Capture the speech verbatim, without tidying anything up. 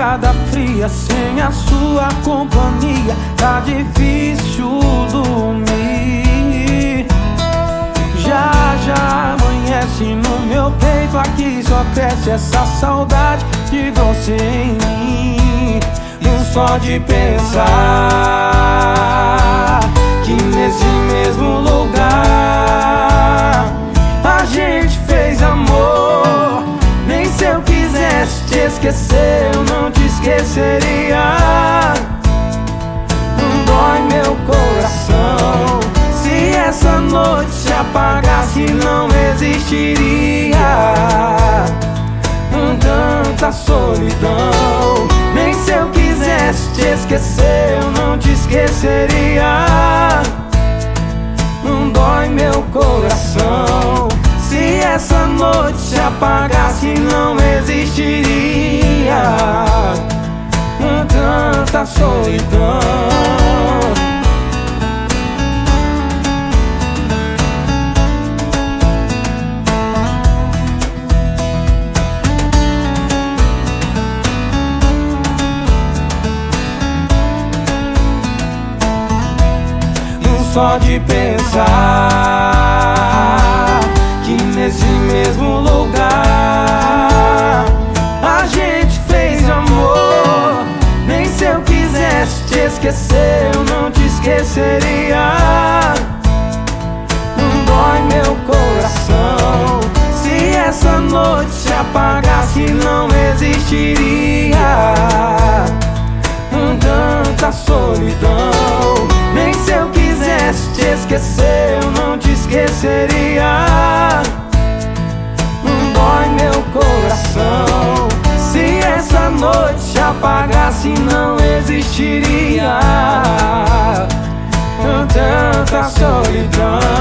madrugada fria, sem a sua companhia, tá difícil dormir. Já, já amanhece no meu peito, aqui só cresce essa saudade de você em mim. E um só de pensar que nesse mesmo lugar a gente fez amor. Nem se eu quisesse te esquecer, eu não te esqueceria. Não dói meu coração. Se essa noite se apagasse, não existiria tanta solidão. Nem se eu quisesse te esquecer, eu não te esqueceria. Não dói meu coração. Se essa noite se apagasse, não existiria tanta solidão. Só de pensar que nesse mesmo lugar a gente fez amor. Nem se eu quisesse te esquecer, eu não te esqueceria. Não dói meu coração. Se essa noite se apagasse, não existiria tanta solidão. Nem se eu quisesse te esquecer, eu não te esqueceria. Não dói meu coração. Se essa noite se apagasse, não existiria tanta solidão.